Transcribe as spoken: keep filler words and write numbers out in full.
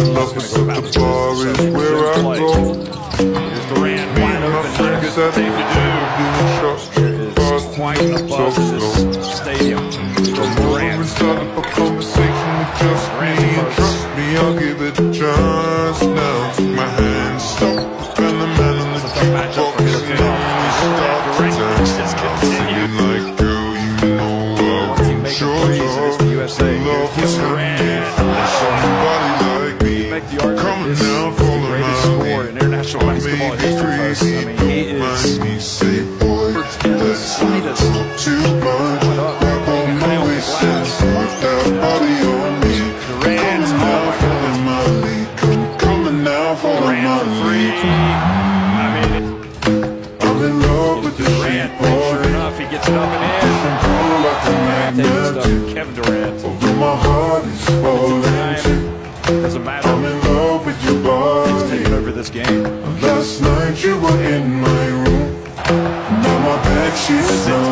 lovers at the bar is where I go. Here's Durant, Me wide and my open, not a friends good at the thing to do. doing shots, fast, Quite a buzz so in slow. this stadium. Come over and start up a conversation with just me, and trust me, I'll give it a chance. Now take my hand, stop, and the man on the jukebox, and we start to dance. I'm singing like, girl, you know I want your love. Love was handmade for somebody like me. Come now, follow my lead. International I basketball may be history. crazy, I mean, he don't is mind me, say, boy, let's not talk too much. Grab on my waist and put that body on me. Come now, follow my lead. Come, coming now, follow my lead. I mean, I'm in love with the Durant, shape, boy. sure enough, he gets it up and in. Control like a Taking stuff magnet. to Kevin Durant. Although my heart is falling too. Doesn't matter. I'm in love with your He's body. taking over this game. Last night you were in my room. Now my bed sheets are